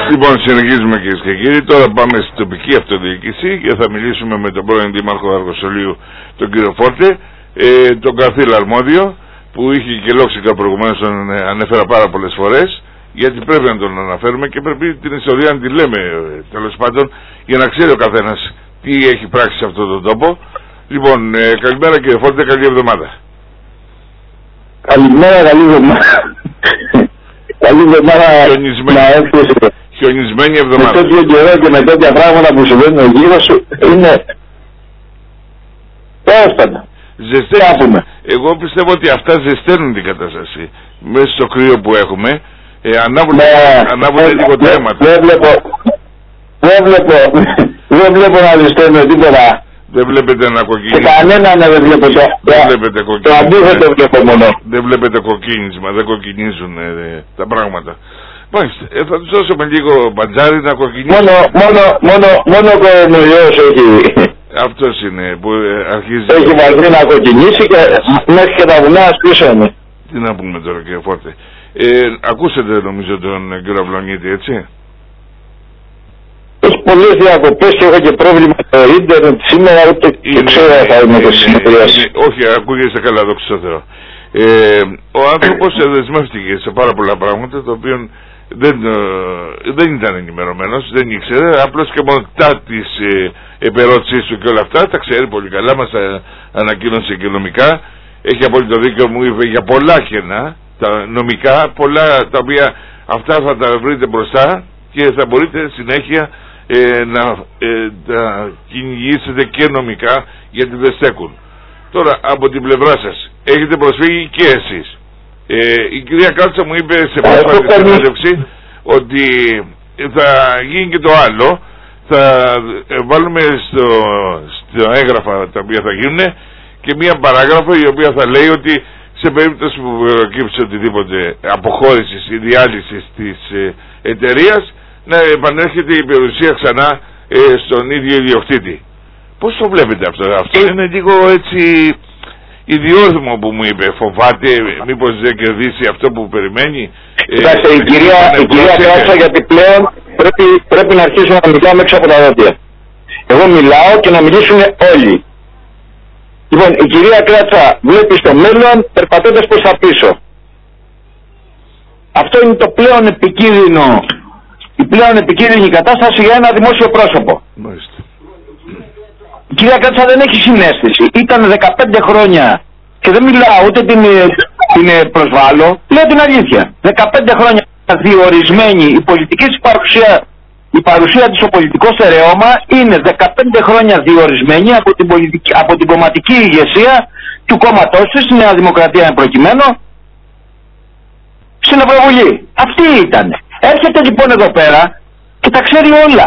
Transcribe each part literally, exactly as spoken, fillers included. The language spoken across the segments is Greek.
Λοιπόν, συνεχίζουμε κυρίες και κύριοι. Τώρα πάμε στην τοπική αυτοδιοίκηση και θα μιλήσουμε με τον πρώην Δήμαρχο Αργοσολίου, τον κύριο Φόρτε, ε, τον καθήλ αρμόδιο, που είχε και λόξικα προηγουμένως, τον ανέφερα πάρα πολλές φορές, γιατί πρέπει να τον αναφέρουμε και πρέπει την ιστορία να τη λέμε, τέλος πάντων, για να ξέρει ο καθένας τι έχει πράξει σε αυτόν τον τόπο. Λοιπόν, ε, καλημέρα κύριε Φόρτε, καλή εβδομάδα. Καλημέρα, καλή εβδομάδα. Καλή εβδομάδα να έρθεις. Χιονισμένη εβδομάδα. Με τέτοιο καιρό και με τέτοια πράγματα που συμβαίνουν γύρω σου είναι πρόσφατα. Ζεσταίνουν. Εγώ πιστεύω ότι αυτά ζεσταίνουν την κατάσταση. Μέσα στο κρύο που έχουμε, ε, ανάβουν, ανάβουν λίγο τα αίματα. Δεν βλέπω, δεν βλέπω, δεν βλέπω να ζεσταίνουν τίποτα. Δεν βλέπετε να κοκκινίζει. Και κανένα να δεν βλέπω το, δεν βλέπετε το αντίθετο βλέπω μόνο. Δεν βλέπετε κοκκίνισμα, δεν κοκκινίζουν ε, τα πράγματα. Μάλιστα, ε, θα τους δώσουμε λίγο μπατζάρι να κοκκινίζουν. Μόνο, μόνο, μόνο, μόνο ο κορονοϊός έχει. Αυτός είναι που ε, αρχίζει. Έχει βαρθεί να κοκκινήσει και μέχρι και τα βουνά ασπίσανε. Τι να πούμε τώρα κύριε Φόρτε. Ε, ακούσατε νομίζω τον κύριο Αυλονίτη, έτσι. Έχει πολλές διακοπές και έχω και πρόβλημα με το ίντερνετ σήμερα, ούτε και ξέρω αν θα είμαι το συνεδριάσει. Όχι, ακούγεσαι καλά, δόξα τω Θεώ. Ε, ο άνθρωπος δεσμεύτηκε σε πάρα πολλά πράγματα, το οποίο δεν, ε, δεν ήταν ενημερωμένος, δεν ήξερε, απλώς και μετά της ε, επερώτησής του και όλα αυτά, τα ξέρει πολύ καλά, μας τα ανακοίνωσε και νομικά, έχει απόλυτο δίκιο, μου είπε για πολλά κενά, τα νομικά, πολλά τα οποία αυτά θα τα βρείτε μπροστά και θα μπορείτε συνέχεια ε, να ε, τα κυνηγήσετε και νομικά, γιατί δεν στέκουν. Τώρα από την πλευρά σας έχετε προσφύγει και εσείς. Ε, η κυρία Κάτσα μου είπε σε πρόσφατη συνέντευξη ότι θα γίνει και το άλλο. Θα βάλουμε στο, στο έγγραφα τα οποία θα γίνουν και μία παράγραφο η οποία θα λέει ότι σε περίπτωση που προκύψει οτιδήποτε αποχώρησης ή διάλυσης της ε, εταιρείας, να επανέρχεται η περιουσία ξανά ε, στον ίδιο ιδιοκτήτη. Πώς το βλέπετε αυτό? Αυτό είναι λίγο έτσι ιδιόρθυμο που μου είπε. Φοβάται μήπως δεν κερδίσει αυτό που περιμένει? Κοιτάξτε, ε, η κυρία, η κυρία Κράτσα, γιατί πλέον πρέπει, πρέπει να αρχίσουμε να μιλάμε έξω από τα δόντια. Εγώ μιλάω και να μιλήσουν όλοι. Λοιπόν, η κυρία Κράτσα βλέπει στο μέλλον περπατώντας προς τα πίσω. Αυτό είναι το πλέον επικίνδυνο, η πλέον επικίνδυνη κατάσταση για ένα δημόσιο πρόσωπο. Μάλιστα. Η κυρία Κράτσα δεν έχει συναίσθηση. Ήταν δεκαπέντε χρόνια και δεν μιλάω ούτε την, την προσβάλλω, λέω την αλήθεια. δεκαπέντε χρόνια διορισμένη η πολιτική της παρουσία, η παρουσία της στο πολιτικό στερεώμα είναι δεκαπέντε χρόνια διορισμένη από την, πολιτική, από την κομματική ηγεσία του κόμματός της, η Νέα Δημοκρατία εν προκειμένου, στην Ευρωβουλή. Αυτή ήταν. Έρχεται λοιπόν εδώ πέρα και τα ξέρει όλα.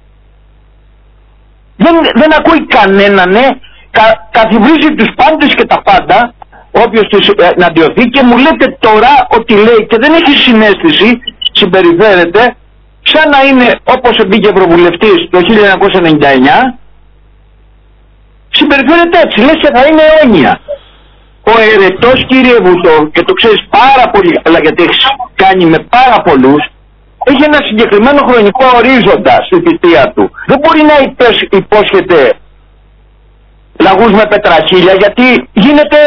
Δεν, δεν ακούει κανέναν, ναι, κα, καθιβρίζει τους πάντες και τα πάντα, όποιος της ε, εναντιωθεί, και μου λέτε τώρα ότι λέει και δεν έχει συναίσθηση, συμπεριφέρεται σαν να είναι όπως μπήκε ευρωβουλευτής το χίλια εννιακόσια ενενήντα εννιά, συμπεριφέρεται έτσι, λες και θα είναι αιώνια. Ο ερετός, κύριε Βούτο, και το ξέρεις πάρα πολύ καλά γιατί έχεις κάνει με πάρα πολλούς, έχει ένα συγκεκριμένο χρονικό ορίζοντα στη θητεία του. Δεν μπορεί να υπόσχεται λαγούς με πετραχίλια, γιατί γίνεται,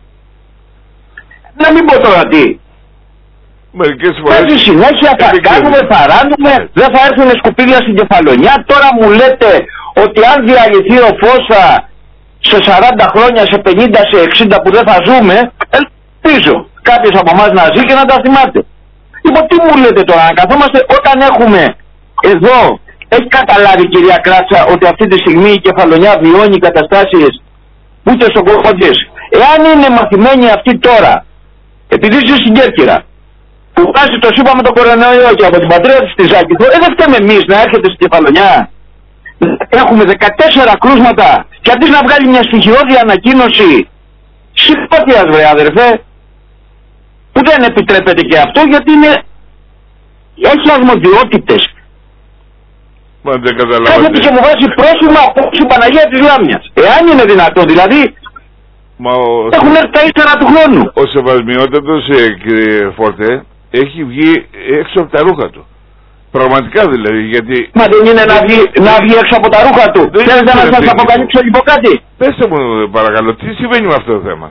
να μην πω τώρα τι. Μερικές φορές Στη συνέχεια θα κάνουμε, θα ράνουμε, δεν θα έρθουν σκουπίδια στην Κεφαλονιά. Τώρα μου λέτε ότι αν διαλυθεί ο Φώσα σε σαράντα χρόνια, σε πενήντα, σε εξήντα που δεν θα ζούμε, ελπίζω κάποιος από εμάς να ζει και να τα θυμάται. Λοιπόν, τι μου λέτε τώρα, να καθόμαστε όταν έχουμε εδώ, έχει καταλάβει η κυρία Κράτσα ότι αυτή τη στιγμή η Κεφαλονιά βιώνει καταστάσεις ούτε στον κόσμο της? Εάν είναι μαθημένοι αυτοί τώρα, επειδή είσαι στην Κέρκυρα, που βάζει το σύμπα με τον κορονοϊό και από την πατρίδα της στη Ζάκηθο, ε, δεν φταίμε εμείς να έρχεται στην Κεφαλονιά? Έχουμε δεκατέσσερα κρούσματα και αντί να βγάλει μια στοιχειώδη ανακοίνωση συμπάθειας, βρε αδερφέ, που δεν επιτρέπεται και αυτό γιατί είναι, έχει αρμοδιότητες. Μα δεν καταλαβαίνετε. Κάθεται και μου βάζει πρόσημα από την Παναγία της Λάμιας. Εάν είναι δυνατόν, δηλαδή, Μα ο... έχουν έρθει τα ύστερα του χρόνου. Ο σεβασμιότατος, ε, κύριε Φόρτε, έχει βγει έξω από τα ρούχα του. Πραγματικά δηλαδή, γιατί... Μα δεν είναι να βγει, να βγει έξω από τα ρούχα του. Θέλετε να σας αποκαλύψω λοιπόν κάτι? Πέστε μου παρακαλώ, τι συμβαίνει με αυτό το θέμα?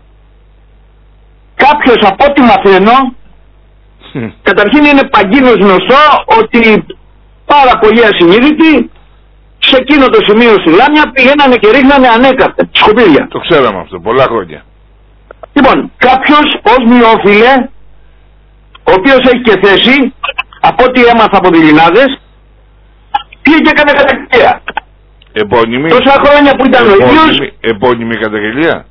Κάποιος από ό,τι μαθαίνω, καταρχήν είναι παγκίνως γνωστό ότι πάρα πολλοί ασυνείδητοι σε εκείνο το σημείο στη Λάμια πηγαίνανε και ρίχνανε ανέκαθεν σκουπίδια. Το ξέραμε αυτό, πολλά χρόνια. Λοιπόν, κάποιος ως μειόφιλε, ο οποίος έχει και θέση, από ό,τι έμαθα από δειλινάδες, πήγε και έκανε καταγγελία. Επώνυμη. Τόσα χρόνια που ήταν ο ίδιος. Επώνυμη καταγγελία.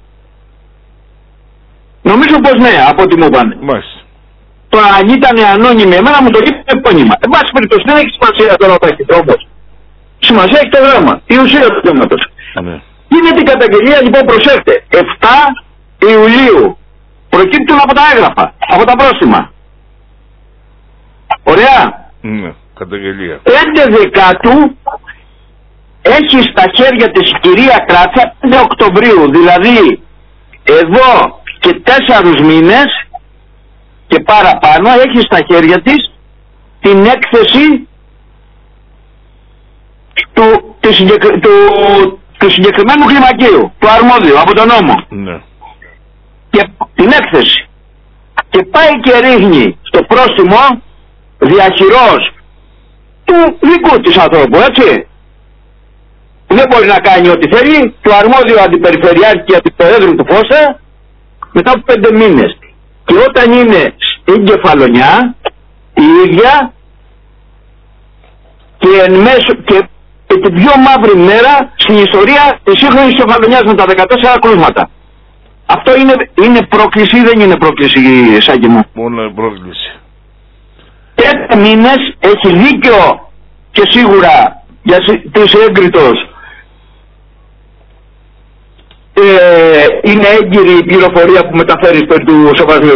Νομίζω πως ναι, από ό,τι μου πάνε. Μάλιστα. Τώρα αν ήταν ανώνυμη, εμένα μου το είπε επώνυμα. Εν πάση περιπτώσει δεν έχει σημασία τώρα ο ταχυδρόμος. Σημασία έχει το γράμμα, η ουσία του θέματος. Ναι. Γίνεται η καταγγελία, λοιπόν, προσέχτε. εφτά Ιουλίου. Προκύπτουν από τα έγγραφα, από τα πρόστιμα. Ωραία. Ναι, καταγγελία. πέντε Δεκάτου έχει στα χέρια της η κυρία Κράτσα πέντε Οκτωβρίου. Δηλαδή εδώ και τέσσερους μήνες και παραπάνω έχει στα χέρια της την έκθεση του, του, συγκεκρι, του, του συγκεκριμένου κλιμακίου, του αρμόδιου από τον νόμο. Ναι. Και την έκθεση. Και πάει και ρίχνει στο πρόστιμο διαχειρός του δικού της ανθρώπου, έτσι. Δεν μπορεί να κάνει ό,τι θέλει, του αρμόδιου αντιπεριφερειάρχη και αντιπροέδρου του Φώσα μετά από πέντε μήνες. Και όταν είναι στην Κεφαλονιά η ίδια και εν μέσω και, και την πιο μαύρη μέρα στην ιστορία της σύγχρονης Κεφαλονιάς με τα δεκατέσσερα κρούσματα. Αυτό είναι, είναι πρόκληση ή δεν είναι πρόκληση, Σάκη μου? Μόνο η πρόκληση. Πέντε μήνες έχει δίκιο και σίγουρα για της έγκριτος ε, είναι έγκυρη η πληροφορία που μεταφέρει περί του σοβασμίου.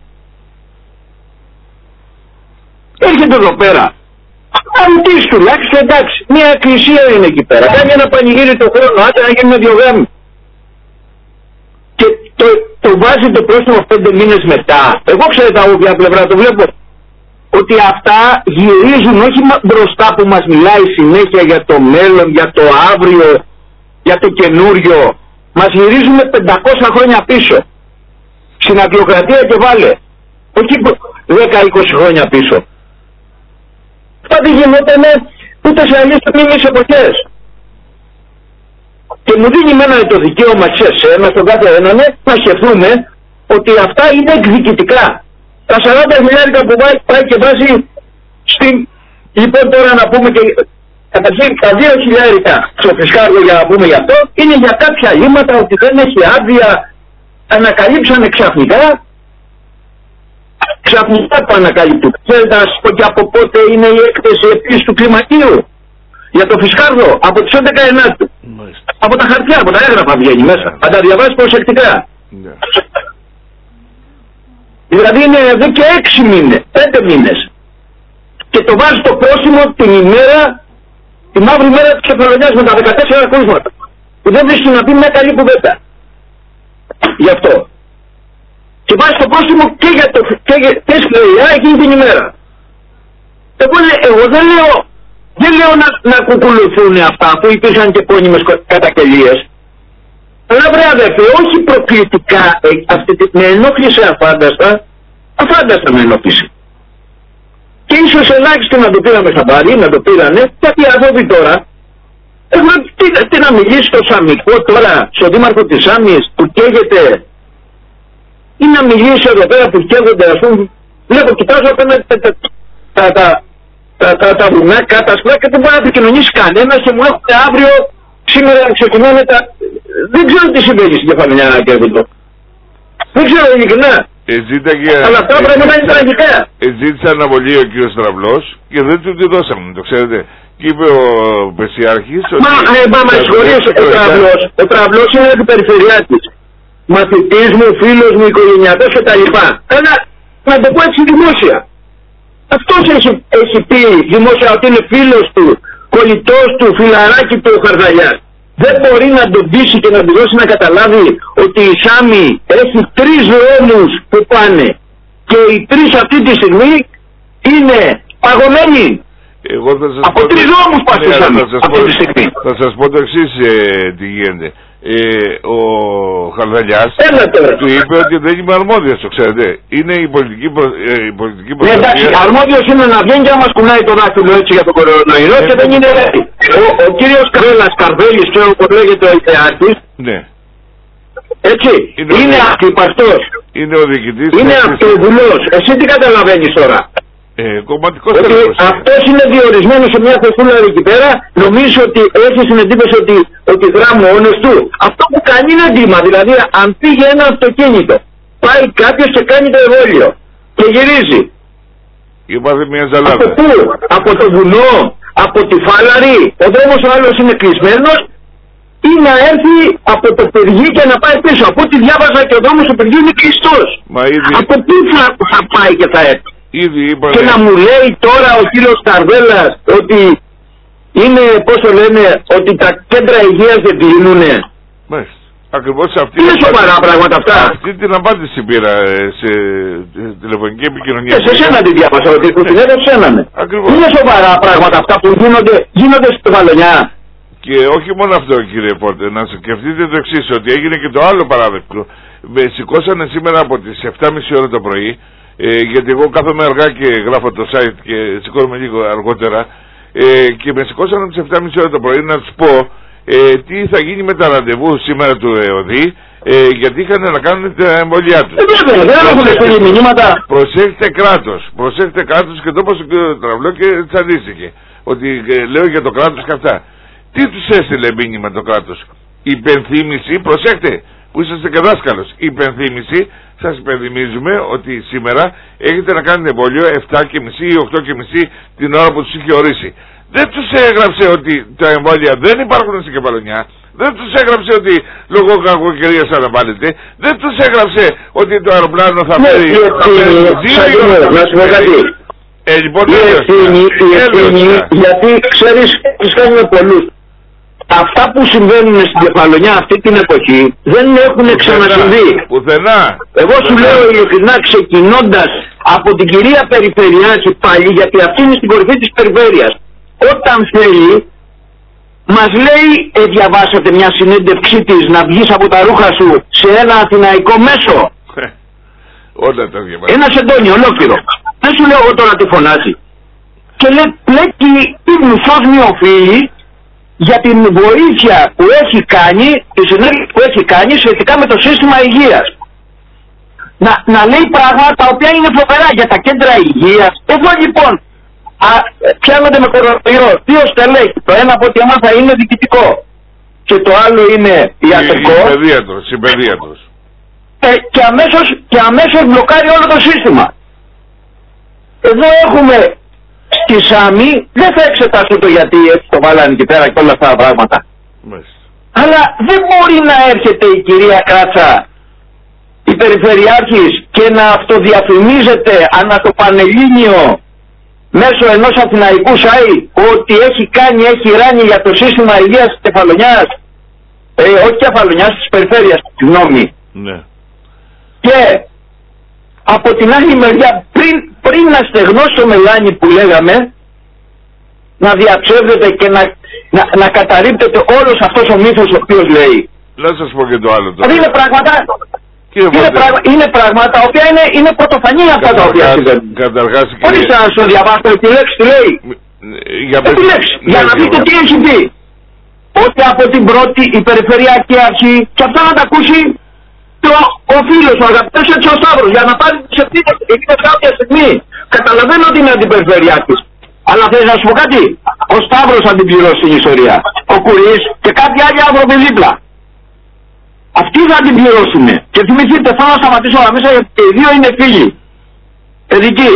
Έρχεται εδώ πέρα. Αν τεις τουλάχιστον, εντάξει, μια εκκλησία είναι εκεί πέρα. Κάνει ένα πανηγύρι το χρόνο, άντε να γίνουν δύο γάμοι. Και το, το βάζει το πρόστιμο πέντε μήνες μετά. Εγώ ξέρετε από ποια πλευρά το βλέπω. Ότι αυτά γυρίζουν όχι μπροστά που μας μιλάει συνέχεια για το μέλλον, για το αύριο, για το καινούριο. Μας γυρίζουν πεντακόσια χρόνια πίσω. Στην Αγγλοκρατία και βάλε. Όχι δέκα είκοσι χρόνια πίσω. Αυτά δεν γινότανε ούτε σε αλλιώς μήνες εποχές. Και μου δίνει εμένα το δικαίωμα σε εσένα, στον κάθε έναν, να σκεφτούμε ότι αυτά είναι εκδικητικά. Τα σαράντα χιλιάρικα που πάει και βάζει στην... Λοιπόν τώρα να πούμε και... Καταρχήν τα δύο χιλιάρικα στο φυσκάργο για να πούμε γι' αυτό είναι για κάποια λύματα ότι δεν έχει άδεια. Ανακαλύψανε ξαφνικά. Ξαφνικά το ανακαλύπτουν. Θέλετε να σας πω και από πότε είναι η έκθεση επίσης του κλιμακίου για το φυσκάργο? Από τις έντεκα Ενάτου. Από τα χαρτιά, από τα έγγραφα βγαίνει μέσα. Θα τα διαβάσεις προσεκτικά. Yeah. Δηλαδή είναι εδώ και έξι μήνες, πέντε μήνες. Και το βάζει στο πρόσημο την ημέρα, τη μαύρη μέρα της Κεφαλονιάς με τα δεκατέσσερα κρούσματα. Που δεν βρίσκει να πει μια καλή κουβέντα. Γι' αυτό. Και βάζει στο πρόσημο και για το και, και σκληριά εκείνη την ημέρα. Εγώ, εγώ δεν λέω, δεν λέω να, να κουκουλουθούν αυτά που υπήρχαν και επώνυμες καταγγελίες. Αλλά βρε αδερφέ, όχι προκλητικά, ε, αυτή, με ενόχλησε αφάνταστα, αφάνταστα με ενόχλησε. Και ίσως ελάχιστο να το πήραμε χαμπάρι, να το πήρανε, γιατί οι άνθρωποι τώρα, έχουν τι, τι να μιλήσει στο Σαμικό τώρα, στον δήμαρχο της Σάμιας που καίγεται, ή να μιλήσει εδώ πέρα που καίγονται, ας πούμε, βλέπω, κοιτάζω απέναντι τα, τα, τα, τα, τα, τα, τα βουνάκα, τα σπλά και δεν μπορεί να επικοινωνήσει κανένα και μου έχουν αύριο, σήμερα ξεκινάνε τα... Δεν ξέρω τι συμβαίνει στην Κεφαλονιά να καίγονται. Δεν ξέρω ειλικρινά. Και... Αλλά αυτά πράγματα είναι τραγικά. Ζήτησε αναβολή ο κύριος Στραυλός και δεν του τη δώσαμε, το ξέρετε. Και είπε ο Πεσιάρχης... Μα, ότι... ε, μα, μα συγχωρείς, ο Στραυλός, ο Στραυλός είναι ο περιφερειάτης. Μαθητής μου, φίλος μου, οικογενειακός και τα λοιπά. Αλλά, να το πω έτσι δημόσια. Αυτός έχει, έχει πει δημόσια ότι είναι φίλος του, κολλητός του, φιλαράκι του ο Χαρδαλιάς. Δεν μπορεί να τον πείσει και να του δώσει να καταλάβει ότι η Σάμι έχει τρεις δρόμους που πάνε και οι τρεις αυτή τη στιγμή είναι παγωμένοι. Εγώ θα σας από πω... τρεις δρόμους πασούσαμε ναι, αυτή τη στιγμή. Θα σας πω το εξής ε, τι γίνεται. Ε, ο Χαρδαλιάς του είπε ότι δεν είμαι αρμόδιος, το ξέρετε. Είναι η πολιτική, προ, ε, η πολιτική προστασία. Ναι, εντάξει, αρμόδιος είναι να βγαίνει και να μας κουνάει το δάχτυλο έτσι για το κορονοϊό ναι, και δεν είναι έτσι. Ο, ο κύριος Καρέλας Καρβέλης, ξέρω πως λέγεται ο Ιδεάκης, ναι. Έτσι, είναι, είναι ακτυπαστός. Είναι ο διοικητής. Είναι αυτοβουλός. Εσύ τι καταλαβαίνεις τώρα? Ε, κομματικός ότι αυτός είναι διορισμένος σε μια θεσούλα εκεί πέρα, νομίζω ότι έχει την εντύπωση ότι, ότι δρά μόνος του. Αυτό που κάνει είναι ντύμα, δηλαδή αν πήγε ένα αυτοκίνητο, πάει κάποιος και κάνει το εμβόλιο και γυρίζει. Υπάρχει μια ζαλάδα. Από πού? Από το βουνό, από τη Φάλαρη, ο δρόμος ο άλλος είναι κλεισμένος, ή να έρθει από το Περγί και να πάει πίσω. Από ό,τι διάβαζα και ο δρόμος του Περγίου είναι κλειστός. Ήδη... Από πού θα, θα πάει και θα έρθει? Ήδη είπα, και ναι. να μου λέει τώρα ο κύριος Καρβέλας ότι είναι, πώς το λένε, ότι τα κέντρα υγείας δεν κλείνουνε. Μάλιστα. Ακριβώς αυτή. Είναι σοβαρά πράγματα αυτά. Αυτή την απάντηση πήρα σε τηλεφωνική επικοινωνία. Και σε σένα τη διάβασα, ότι που την έδωσε έναν. Ακριβώς. Είναι σοβαρά πράγματα αυτά που γίνονται, γίνονται στη Βαλονιά. Και όχι μόνο αυτό, κύριε Πόρτε, να σκεφτείτε το εξής, ότι έγινε και το άλλο παράδειγμα. Με σηκώσανε σήμερα από τις επτά και μισή ώρα το πρωί. Ε, γιατί εγώ κάθομαι αργά και γράφω το site και σηκώνομαι λίγο αργότερα ε, και με σηκώσανε τις επτά και μισή ώρα το πρωί να τους πω ε, τι θα γίνει με τα ραντεβού σήμερα του ΕΟΔΗ ε, γιατί είχαν να κάνουν τα εμβολιά τους. Ε, δεν έχουν στείλει μηνύματα. Προσέχετε κράτος, προσέχετε κράτος και το όπως το τραυλό και τσαντίστηκε ότι ε, λέω για το κράτος και αυτά. Τι τους έστειλε μήνυμα το κράτος? Υπενθύμηση, προσέχτε που είσαστε και δάσκαλος, υπενθύμηση. Σας υπενθυμίζουμε ότι σήμερα έχετε να κάνετε εμβόλιο επτά και μισή ή οκτώ και μισή την ώρα που τους είχε ορίσει. Δεν τους έγραψε ότι τα εμβόλια δεν υπάρχουν στην Κεφαλονιά. Δεν τους έγραψε ότι λόγω κακοκαιρίας αναβάλλεται. Δεν τους έγραψε ότι το αεροπλάνο θα φέρει δύο ώρες. Ε, λοιπόν, γιατί ξέρεις, τους κάνουμε πολλούς. Αυτά που συμβαίνουν στην Κεφαλονιά αυτή την εποχή δεν έχουν ξανασυμβεί. Πουθενά. Εγώ σου λέω ειλικρινά, ξεκινώντας από την κυρία Περιφερειάρχη πάλι, γιατί αυτή είναι στην κορυφή της περιφέρειας, όταν θέλει μας λέει ε, διαβάσατε μια συνέντευξή της να βγεις από τα ρούχα σου σε ένα αθηναϊκό μέσο. Όλα τα διαβάζω. Ένα σεντόνι ολόκληρο. Δεν σου λέω εγώ τώρα τι φωνάζει. Και λέει πλέκει τι μισός μειοφίλη για την βοήθεια που έχει κάνει, τη συνέχεια που έχει κάνει σχετικά με το σύστημα υγείας. Να, να λέει πράγματα τα οποία είναι φοβερά για τα κέντρα υγείας. Εδώ λοιπόν α, πιάνονται με κορονοϊό δύο στελέχη. Το ένα από ό,τι έμαθα είναι διοικητικό και το άλλο είναι ιατρικό. Συμπεδίατρος. Ε, και, αμέσως, και αμέσως μπλοκάρει όλο το σύστημα. Εδώ έχουμε στη Σάμι, δεν θα εξετάσω το γιατί έτσι το βάλανε εκεί πέρα και όλα αυτά τα πράγματα. Μάλιστα. Αλλά δεν μπορεί να έρχεται η κυρία Κράτσα, η Περιφερειάρχης, και να αυτοδιαφημίζεται ανά το Πανελλήνιο μέσω ενός αθηναϊκού site ότι έχει κάνει, έχει ράνει για το σύστημα υγείας της Κεφαλονιάς, ε, όχι Κεφαλονιάς, της Περιφέρειας, συγγνώμη. Ναι. Και από την άλλη μεριά, πριν, πριν να στεγνώσει το μελάνι που λέγαμε, να διαψεύδεται και να, να, να καταρρίπτεται όλος αυτός ο μύθος ο οποίος λέει. Να σας πω και το άλλο τώρα. Δηλαδή είναι πράγματα, είναι, πραγμα, είναι πράγματα τα οποία είναι, είναι πρωτοφανή αυτά τα οποία συμβαίνουν. Καταρχάς... Όχι σαν να σου διαβάσω τη λέξη τι λέει. Για, τη λέξη, ναι, για να δείτε τι έχει πει. Ότι από την πρώτη η Περιφερειακή Αρχή, και αυτό να τα ακούσει το, ο φίλος, ο αγαπητός έτσι ο Σταύρος, για να πάρει τις ευθύνες εκείνες κάποια στιγμή. Καταλαβαίνω ότι είναι αντιπεριφερειάρχης. Αλλά θες να σου πω κάτι, ο Σταύρος θα την πληρώσει την ιστορία. Ο Κουρίς και κάποιοι άλλοι άνθρωποι δίπλα. Αυτοί θα την πληρώσουν. Και θυμηθείτε, θέλω να σταματήσω αμέσως γιατί και οι δύο είναι φίλοι. Παιδικοί.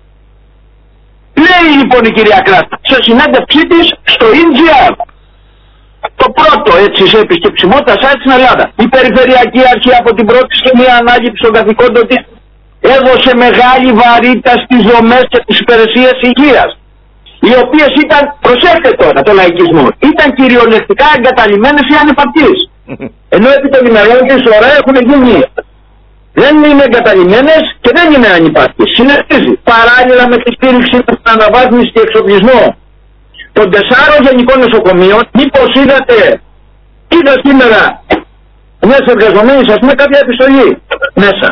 Λέει λοιπόν η κυρία Κράτα, σε συνέντευξή της στο ι τζι αρ. Το πρώτο έτσι σε επισκεψιμότητα site στην Ελλάδα. Η Περιφερειακή Αρχή από την πρώτη στιγμή ανάληψη των καθηκόντων της έδωσε μεγάλη βαρύτητα στις δομές και τις υπηρεσίες υγείας, οι οποίες ήταν, προσέχτε τώρα το λαϊκισμό, ήταν κυριολεκτικά εγκαταλειμμένες ή ανεπαρκείς. Ενώ επί των ημερών της ώρα έχουν γίνει δεν είναι εγκαταλειμμένες και δεν είναι ανυπάρκτες. Συνεχίζει. Παράλληλα με τη στήριξη στην αναβάθμιση και εξοπλισμό των τεσσάρων γενικών νοσοκομείων, μήπως είδατε, είδα σήμερα μια εργαζομένη, ας πούμε, κάποια επιστολή μέσα.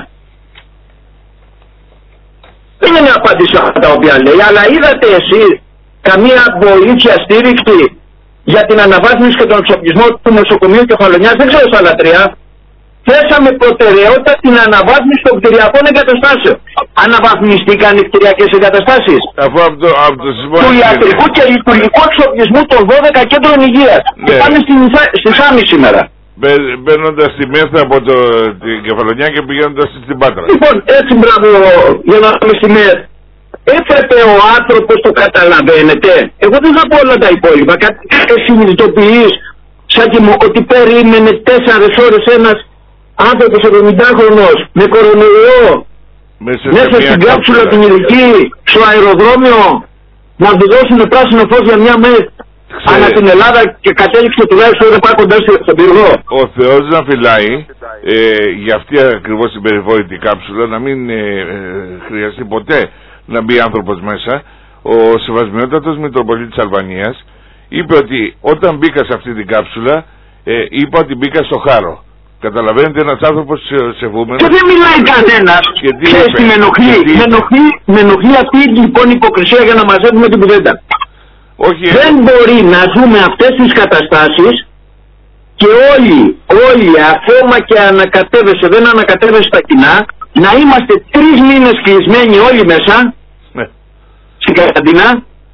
Δεν είναι απάντηση αυτά τα οποία λέει, αλλά είδατε εσείς καμία βοήθεια, στήριξη για την αναβάθμιση και τον εξοπλισμό του νοσοκομείου Κεφαλονιάς? Δεν ξέρω στα άλλα τρία. Θέσαμε προτεραιότητα την αναβάθμιση των κτηριακών εγκαταστάσεων. Αναβαθμιστήκαν οι κτηριακές εγκαταστάσεις Αφού από το, από το του ιατρικού και λειτουργικού εξοπλισμού των δώδεκα κέντρων υγείας. Ναι. Και πάμε στη, στη Σάμι σήμερα. Μπαίνοντας στη Μέθα από το, την Κεφαλονιά και πηγαίνοντας στην Πάτρα. Λοιπόν, έτσι μπράβο, για να πάμε στη Μέθα. Έπρεπε ο άνθρωπος, το καταλαβαίνετε. Εγώ δεν θα πω όλα τα υπόλοιπα. Κάτι συνειδητοποιείς, Σάκη μου, ότι περίμενε τέσσερις ώρες ένας άνθρωπος εβδομηντάχρονος με κορονοϊό μέσα, μέσα στην κάψουλα την ειδική, στο αεροδρόμιο, να του δώσουν πράσινο φως για μια μέρα ανά την Ελλάδα και κατέληξε τουλάχιστον να πάει κοντά στον πυργό. Ο Θεός να φυλάει ε, για αυτή ακριβώς την περιβόητη κάψουλα, να μην ε, ε, χρειαστεί ποτέ να μπει άνθρωπος μέσα. Ο Σεβασμιότατος Μητροπολίτης Αλβανίας είπε ότι όταν μπήκα σε αυτή την κάψουλα, ε, είπα ότι μπήκα στο χάρο. Καταλαβαίνετε, ένας άνθρωπος σεβούμενος. Και δεν μιλάει κανένας. Ξέρεις τι με ενοχλεί? Με ενοχλεί, με ενοχλεί αυτή λοιπόν η υποκρισία για να μαζεύουμε την κουβέντα. Όχι, δεν ε... μπορεί να ζούμε αυτές τις καταστάσεις και όλοι, όλοι, ακόμα και ανακατεύεσαι, δεν ανακατεύεσαι στα κοινά, να είμαστε τρεις μήνες κλεισμένοι όλοι μέσα, ναι, στην καραντίνα,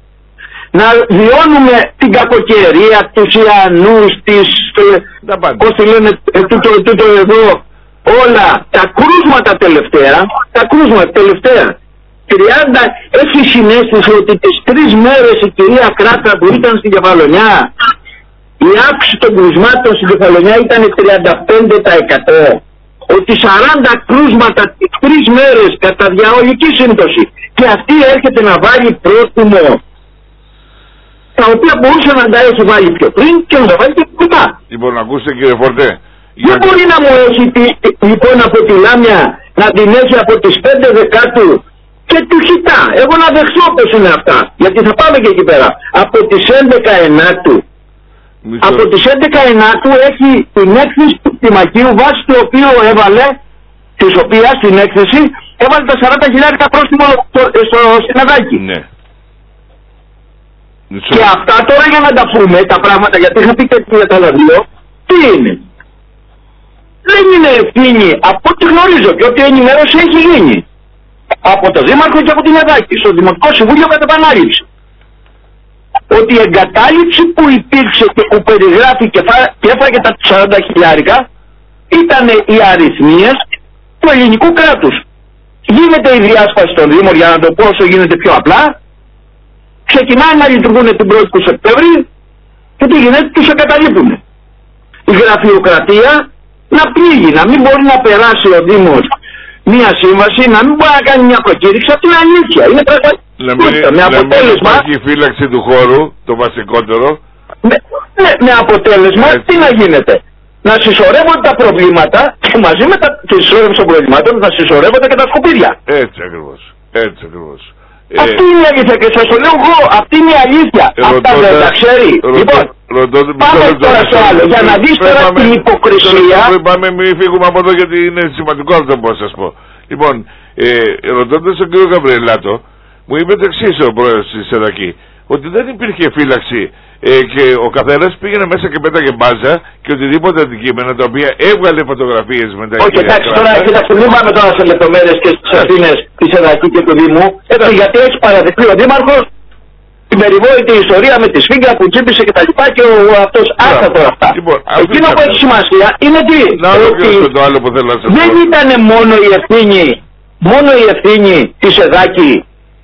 να βιώνουμε την κακοκαιρία, τους Ιαννούς, τις, πώς τη λένε, τούτο, τούτο εδώ, όλα, τα κρούσματα τελευταία, τα κρούσματα τελευταία, τριάντα, έχει συνέστηση ότι τις τρεις μέρες η κυρία Κράτρα που ήταν στην Κεφαλονιά, η αύξηση των κρούσματων στην Κεφαλονιά ήταν τριάντα πέντε τοις εκατό. Ότι σαράντα κρούσματα τις τρεις μέρες κατά διαολική σύμπτωση. Και αυτή έρχεται να βάλει πρόστιμο, τα οποία μπορούσε να τα έχει βάλει πιο πριν και να τα βάλει και μετά. Λοιπόν, ακούστε κύριε Φορτέ. Δεν μπορεί να μου έχει λοιπόν από τη Λάμια να την έχει από τις πέντε Δεκάτου και του Χιτά. Εγώ να δεχθώ πως είναι αυτά. Γιατί θα πάμε και εκεί πέρα. Από τις έντεκα Ενάτου. Μισό. Από τις έντεκα Ενάτου έχει την έκθεση του Τιμακίου, βάσει του οποίου έβαλε, της οποίας την έκθεση έβαλε τα σαράντα χιλιάρικα πρόστιμο στο Συνεδάκι. Ναι. Μισό. Και αυτά τώρα για να τα πούμε τα πράγματα, γιατί είχα πει και για τα δύο, τι είναι? Δεν είναι ευθύνη, από ό,τι γνωρίζω και ό,τι ενημέρωση έχει γίνει από το Δήμαρχο και από την Εδάκη, στο Δημοτικό Συμβούλιο κατά επανάληψη, ότι η εγκατάλειψη που υπήρξε και που περιγράφει και έφαγε τα σαράντα χιλιάρικα ήταν οι αριθμίες του ελληνικού κράτους. Γίνεται η διάσπαση των Δήμων, για να το πω όσο γίνεται πιο απλά, ξεκινάνε να λειτουργούν την πρώτη του Σεπτέμβρη και τι γίνεται, τους εγκαταλείπουν. Η γραφειοκρατία να πλήγει, να μην μπορεί να περάσει ο Δήμος μια σύμβαση, να μην μπορεί να κάνει μια προκήρυξη. Αυτό είναι αλήθεια. Είναι πραγματικότητα. Με αποτέλεσμα. Να μην φύλαξη του χώρου, το βασικότερο. Με, με, με αποτέλεσμα, έτσι, τι να γίνεται? Να συσσωρεύονται τα προβλήματα και μαζί με τα συσσωρεύοντα των προβλημάτων να συσσωρεύονται και τα σκουπίδια. Έτσι ακριβώς. Έτσι ακριβώς. Αυτή είναι η αλήθεια και σας το λέω εγώ. Αυτή είναι η αλήθεια. Αυτά δεν τα ξέρει. Λοιπόν, πάμε τώρα στο άλλο. Για να δεις τώρα την υποκρισία. Πάμε, μην φύγουμε από εδώ γιατί είναι σημαντικό αυτό που θα σας πω. Λοιπόν, ε, ρωτώντας τον κύριο Γαβριελάτο, μου είπε το εξής ο πρόεδρος της Εδακή, ότι δεν υπήρχε φύλαξη ε, και ο καθένας πήγαινε μέσα και πέταγε μπάζα και οτιδήποτε αντικείμενα τα οποία έβγαλε φωτογραφίες με τα Όχι, εντάξει, τώρα κοιτάξτε, μην πάμε τώρα σε λεπτομέρειες και στις ευθύνες της Εδακή και του Δήμου, έτσι, γιατί έχει παραδεχτεί ο Δήμαρχος την περιβόητη ιστορία με τη σφίγγα που τσίπησε και τα λοιπά και ο, ο αυτός άστα τώρα αυτά. Λοιπόν, εκείνο που έχει σημασία είναι τι, να, ότι το άλλο που θέλω να σας δεν ήταν μόνο η ευθύνη, μόνο η ευθύνη της Εδάκη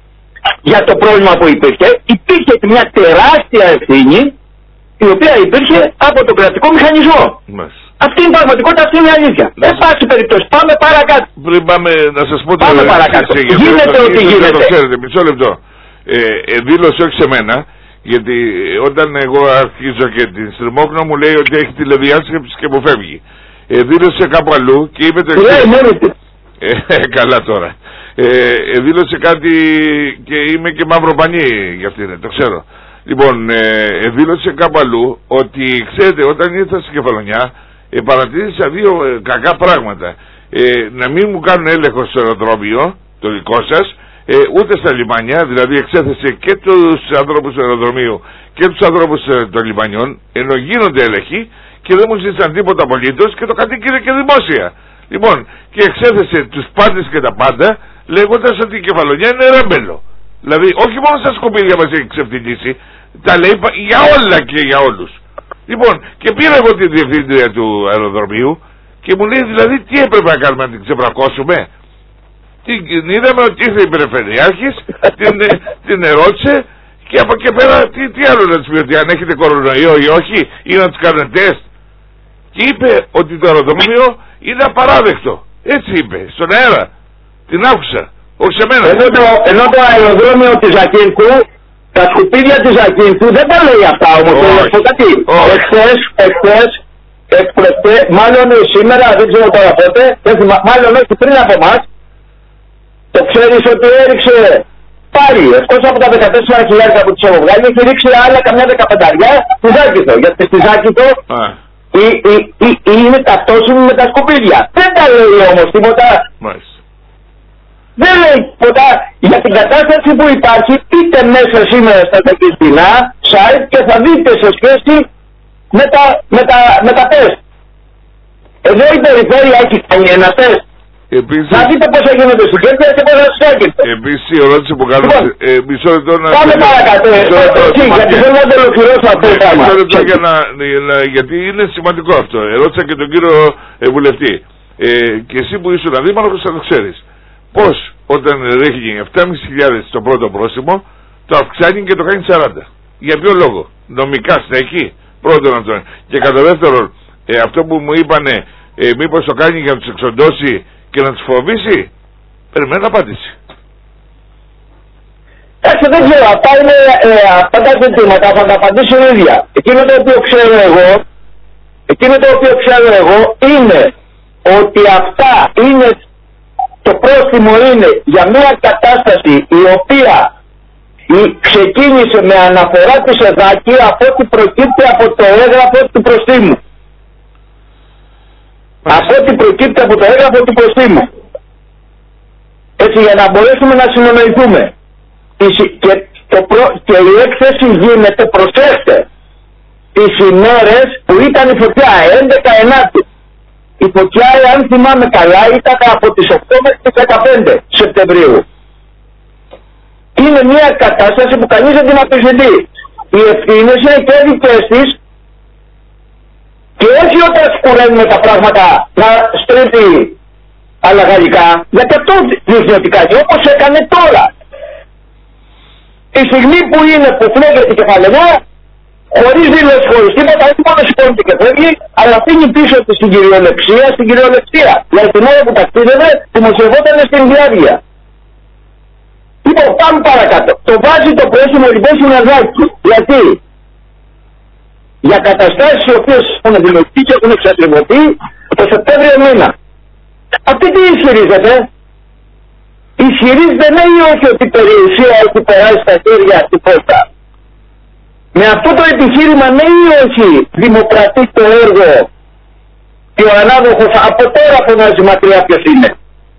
για το πρόβλημα που υπήρχε, υπήρχε μια τεράστια ευθύνη η οποία υπήρχε από τον κρατικό μηχανισμό. Μας. Αυτή είναι η πραγματικότητα, αυτή είναι η αλήθεια. Δεν πάση περιπτώσει, πάμε παρακάτω. Πριν πάμε να σας πω πάμε παρακάτω. Γίνεται ό,τι γίνεται. Το ξέρετε, μισό λεπτό. Ε, ε, δήλωσε όχι σε μένα, γιατί όταν εγώ αρχίζω και την στριμώχνω μου λέει ότι έχει τηλεδιάσκεψη και μου φεύγει. Ε, δήλωσε κάπου αλλού και είπε το εξής. Ε, καλά τώρα. Ε, δήλωσε κάτι και είμαι και μαυροπανί για αυτήν, το ξέρω. Λοιπόν, ε, δήλωσε κάπου αλλού ότι, ξέρετε, όταν ήρθα στην Κεφαλονιά, ε, παρατήρησα δύο ε, κακά πράγματα. Ε, να μην μου κάνουν έλεγχο στο αεροδρόμιο, το δικό σας, ε, ούτε στα λιμάνια, δηλαδή εξέθεσε και τους ανθρώπους του αεροδρομίου και τους ανθρώπους ε, των λιμανιών, ενώ γίνονται έλεγχοι και δεν μου ζήτησαν τίποτα απολύτως και το κατοίκηρε και δημόσια. Λοιπόν, και εξέθεσε τους πάντες και τα πάντα, λέγοντας ότι η Κεφαλονιά είναι ρέμπελο. Δηλαδή, όχι μόνο στα σκουπίδια μας έχει ξεφτυλίσει, τα λέει για όλα και για όλους. Λοιπόν, και πήρα εγώ τη διευθύντρια του αεροδρομίου και μου λέει, δηλαδή, τι έπρεπε να κάνουμε, να την ξεπρακώσουμε. Την είδαμε ότι ήρθε η περιφερειάρχης, την, την ερώτησε και από εκεί πέρα τι, τι άλλο να της πει, ότι αν έχετε κορονοϊό ή όχι, ή να της κάνουν τεστ. Και είπε ότι το αεροδρόμιο είναι απαράδεκτο. Έτσι είπε, στον αέρα. Την άκουσα. Όχι σε μένα. Ενώ το, ενώ το αεροδρόμιο της Ακίνθου, τα σκουπίδια της Ακίνθου δεν τα λέει αυτά όμως. Oh. κάτι. Oh. Εχθές, εχθές, εχθές, μάλλον σήμερα, δεν ξέρω τώρα πότε, μάλλον όχι πριν από εμάς, το ξέρεις ότι έριξε πάλι, εκτός από τα δεκατέσσερα χιλιάδες που τους έχω βγάλει, έχει ρίξει άλλα καμιά δεκαπενταριά στη Ζάκηθο. Γιατί στη Ζάκηθο ah. ή, ή, ή, ή είναι ταυτόσιμη με τα σκουπίδια. Δεν τα λέει όμως τίποτα. Μάλιστα. Δεν λέει τίποτα για την κατάσταση που υπάρχει. Πείτε μέσα σήμερα στα τεχνιστικά site και θα δείτε σε σχέση με τα, με τα, με τα τεστ. Εδώ η περιφέρεια έχει κάνει ένα τεστ. Επίσης, θα δείτε πώς γίνονται στην Κέρκυρα και πώς θα σας έρχεται. Επίσης η ερώτηση που κάνω, λοιπόν, ε, μισό λεπτό να... Πάμε παρακάτω, γιατί θέλω να το ολοκληρώσω αυτό το πράγμα. Μισό λεπτό για να, γιατί είναι σημαντικό αυτό. Ερώτησα και τον κύριο ε, βουλευτή. Ε, και εσύ που ήσουν αδήμαρχος θα το ξέρεις. Πώς όταν ρίχνει επτάμισι χιλιάδες στο πρώτο πρόσημο, το αυξάνει και το κάνει σαράντα. Για ποιο λόγο? Νομικά στέκει. Πρώτον αυτό. Και κατά δεύτερον, ε, αυτό που μου είπανε, ε, μήπως το κάνει για να τους εξοντώσει και να τους φοβήσει. Περιμένω απάντηση. Έτσι δεν ξέρω, αυτά είναι ε, αυτά τα ζητήματα, θα τα απαντήσω ίδια. Εκείνο το οποίο ξέρω εγώ, εκείνο το οποίο ξέρω εγώ είναι ότι αυτά είναι, το πρόστιμο είναι για μια κατάσταση η οποία η, ξεκίνησε με αναφορά της ΕΔΑΚΗ από ό,τι προκύπτει από το έγγραφο του προστίμου. Από ό,τι προκύπτει από το έγγραφο του προστίμου. Έτσι, για να μπορέσουμε να συνεννοηθούμε. Και, το προ, και η έκθεση γίνεται, προσέξτε, τις ημέρες που ήταν η φωτιά, έντεκα ενάτη. Η φωτιά, αν θυμάμαι καλά, ήταν από τις οκτώ μέχρι τις δεκαπέντε Σεπτεμβρίου. Είναι μια κατάσταση που κανείς δεν την αμφισβητεί. Οι ευθύνες είναι και δικές της και όχι όταν σκουραίνουμε τα πράγματα να στρέφει άλλα γαλλικά, γιατί αυτό δείχνει ότι κάνει, όπως έκανε τώρα. Τη στιγμή που είναι που φλέγεται η Κεφαλονιά, χωρίς δήλωση, χωρίς τίποτα, όχι μόνο σηκώνεται και φεύγει, αλλά αφήνει πίσω της στην κυριολεξία, στην κυριολεξία. Δηλαδή την ώρα που ταξίδευε, δημοσιευόταν στην διάρκεια. Λοιπόν, πάμε παρακάτω. Το βάζει το πρόσημο λοιπόν στην Αζάκη. Γιατί? Για καταστάσεις οι οποίες έχουν δημιουργηθεί και έχουν εξακριβωθεί το Σεπτέμβριο μήνα. Αυτή τι ισχυρίζεται? Ισχυρίζεται ναι ή όχι ότι η περιουσία έχει περάσει στα χέρια του Κώστα? Με αυτό το επιχείρημα ναι ή όχι δημοκρατεί το έργο και ο ανάδοχος από τώρα φωνάζει μακριά ποιος είναι?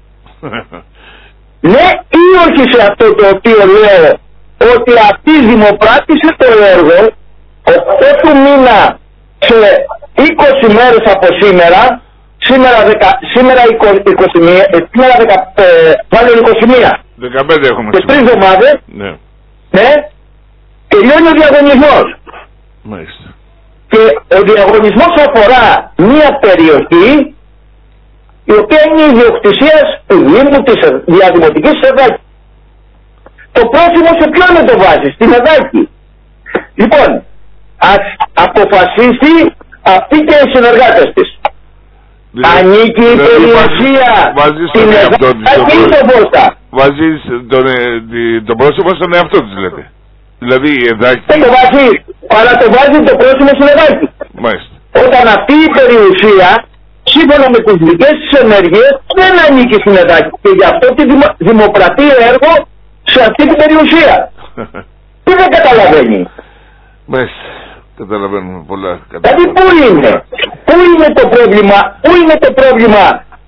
Ναι ή όχι σε αυτό το οποίο λέω ότι αυτή δημοπράτησε το έργο οκτώ του μήνα σε είκοσι μέρες από σήμερα, σήμερα, δεκα, σήμερα είκοσι μία, σήμερα δεκα, ε, βάλε είκοσι μία, δεκαπέντε έχουμε και τρεις εβδομάδες, ναι. ναι, τελειώνει ο διαγωνισμός. Μάλιστα. Και ο διαγωνισμός αφορά μία περιοχή η οποία είναι η ιδιοκτησία του Δήμου της Διαδημοτικής ΕΔΑΚΗ. Το πρόθυμο σε ποιον να το βάζει? Στην ΕΔΑΚΗ. Λοιπόν, ας αποφασίσει αυτή και οι συνεργάτες της. Δηλαδή, ανήκει η περιουσία στην ΕΔΑΚΗ ή στον Κώστα? Βάζεις τον, τον πρόσωπο στον εαυτό της, λέτε. Δηλαδή η ΕΔΑΚΗ... Δεν το βάζει, αλλά το βάζει το πρόσωπο στην ΕΔΑΚΗ. Μάλιστα. Όταν αυτή η περιουσία σύμφωνα με τις δικές της ενέργειες δεν ανήκει στην ΕΔΑΚ και γι' αυτό τη δημο, δημοπρατεί έργο σε αυτή την περιουσία. Τι δεν καταλαβαίνει. Μάλιστα, καταλαβαίνουμε πολλά. Δηλαδή πού είναι, πού είναι το πρόβλημα, πού είναι το πρόβλημα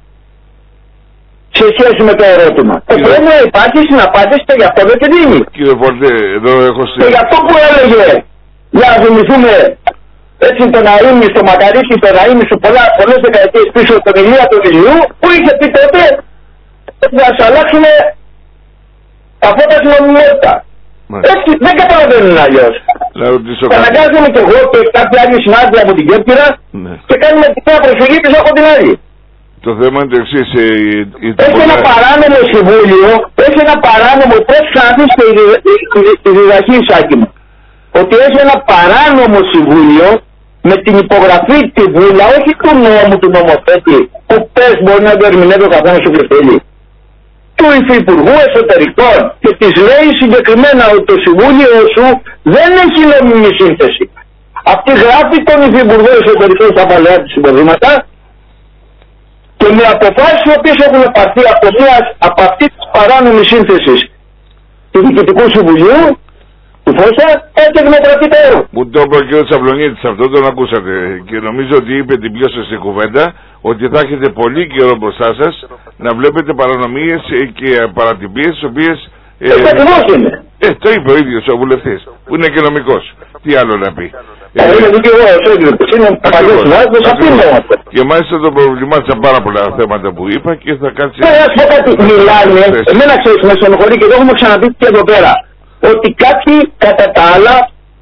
σε σχέση με το ερώτημα. Το Κύριε... πρόβλημα υπάρχει στην απάντηση και γι' αυτό δεν τη δίνει. Κύριε Φόρτε, εδώ έχω... Και γι' αυτό που έλεγε, για να θυμηθούμε έτσι τον Αΐμνη, στο Μακαρίσκι, τον Αΐμνη σου πολλά, πολλές δεκαετίες πίσω τον Ηλία του Ηλιού, που είχε πει τότε ότι θα σας αλλάξουν τα φώτα στην νομιμότητα. Έτσι δεν καταλαβαίνουν αλλιώς. Αναγκάζομαι και εγώ και κάποιοι άλλοι συνάδελφοι από την Κέρκυρα ναι. και κάνουμε την μια προσοχή πίσω από την άλλη. Το θέμα είναι το εξής. Ε, η, η, έχει ένα παράνομο συμβούλιο, έχει ένα παράνομο, πώς ξαναθείς τη διδαχή Σάκη μου, ότι έχει ένα παράνομο συμβούλιο με την υπογραφή τη βούλα, όχι του νόμου του νομοθέτη, που πες μπορεί να το ερμηνεύει ο καθένας όποιος θέλει, του Υφυπουργού Εσωτερικών και της λέει συγκεκριμένα ότι το Συμβούλιο σου δεν έχει νόμιμη σύνθεση. Αυτή γράφει τον Υφυπουργό Εσωτερικών στα παλαιά του συμποδήματα και με αποφάσεις οι οποίες έχουν πάρθει από, από αυτή τη παράνομη σύνθεση του Διοικητικού Συμβουλίου του Φώσα, έτσι δημοκρατεί το έργο. Μου το είπε ο κ. Τσαβλονίτης αυτό, τον ακούσατε και νομίζω ότι είπε την πιο σωστή κουβέντα, ότι θα έχετε πολύ καιρό μπροστά σας να βλέπετε παρανομίες και παρατυπίες τις οποίες... Ε, ε, είναι. ε, το είπε ο ίδιος ο βουλευτής, που είναι και νομικός. Τι άλλο να πει. Ε, είναι δικηγόρος, είναι παλιός συνάδελφος, αυτή είναι αυτό. Και μάλιστα το προβλημάτισα πάρα πολλά θέματα που είπα και θα κάτσει... Ε, ας πω κάτι, μιλάνε, εμένα ξέρεις, με στενοχωρεί και το έχουμε ξαναπεί και εδώ πέρα, ότι κάποιοι κατά τα άλλα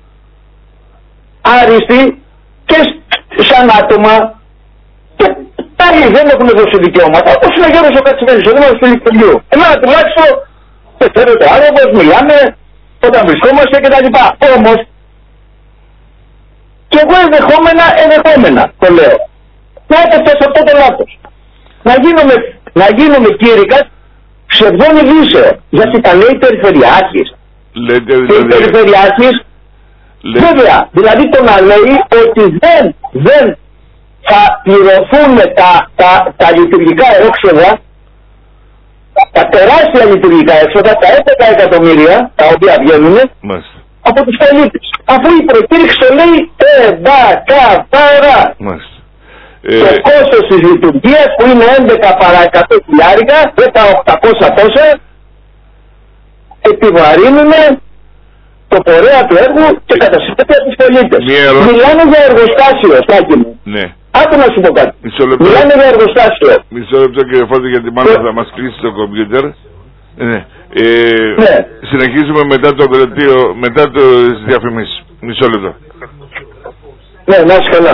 άριστοι και σαν άτομα και πάλι δεν έχουν δώσει δικαιώματα, όπως είναι ο Γιώργος ο Κατσιμένης, ο Δήμαρχος του Λικτουργίου. Εμένα τουλάχιστον δεν ξέρω το άνθρωπος, μιλάμε όταν βρισκόμαστε κτλ. Όμως και εγώ ενδεχόμενα, ενδεχόμενα το λέω, να έπεφτα σε αυτό το λάθος. Να γίνομαι, να γίνομαι κήρυκας ψευδών ειδήσεων, γιατί τα λέει περιφερειάρχης. Λέτε, και οι περιφερειάρχης, βέβαια, δηλαδή το να λέει ότι δεν, δεν θα πληρωθούν τα, τα, τα λειτουργικά έξοδα, τα τεράστια λειτουργικά έξοδα, τα έντεκα εκατομμύρια, τα οποία βγαίνουν, Μάλιστα. από τους πολίτες. Αφού η προκήρυξη το λέει εντακαθαρά. Το ε... κόστος της λειτουργίας που είναι έντεκα παρά εκατό χιλιάρικα, δέκα οκτακόσια τόσα, επιβαρύνουν το πορεία του έργου και κατά συνέπεια τους πολίτες. Μιλάνε για εργοστάσιο, Στάκη μου. Ναι. Άκου να σου πω κάτι. Μιλάνε για εργοστάσιο. Μισό λεπτό κύριε Φώτη, γιατί μάλλον θα μας κλείσει το κομπιούτερ. Ναι. Ε, ναι. Συνεχίζουμε μετά το δελτίο, μετά το διαφημίσεις. Μισό λεπτό. Ναι, να είσαι καλά.